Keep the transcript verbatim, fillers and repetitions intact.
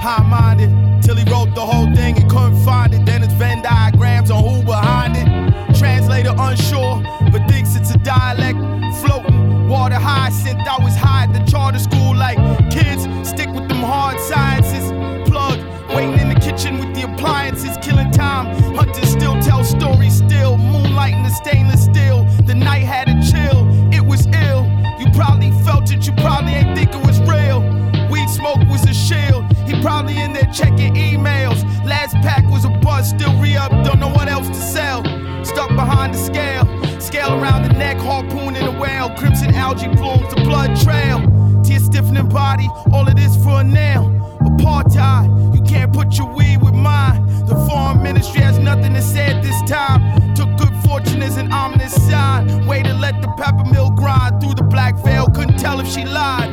high-minded, till he wrote the whole thing and couldn't find it. Then it's Venn diagrams on who behind it. Translator unsure, but thinks it's a dialect. Floating, water hyacinth, I was high at the charter school like kids, stick with them hard sciences. Plug, waiting in the kitchen with the appliances, killing time. Hunters still tell stories still, moonlighting the stainless steel. The night had a chill, it was ill. You probably felt it, you probably ain't think it was real. Weed smoke was a shield, he probably in there checking emails. Last pack was a bust, still re-up, don't know what else to sell. Stuck behind the scale, scale around the neck, harpooning a whale. Crimson algae plumes, the blood trail. Tear stiffening body, all of this for a nail. Apartheid, you can't put your weed with mine. The foreign ministry has nothing to say at this time. Took good fortune as an ominous sign. Way to let the pepper mill grind through the black veil, couldn't tell if she lied.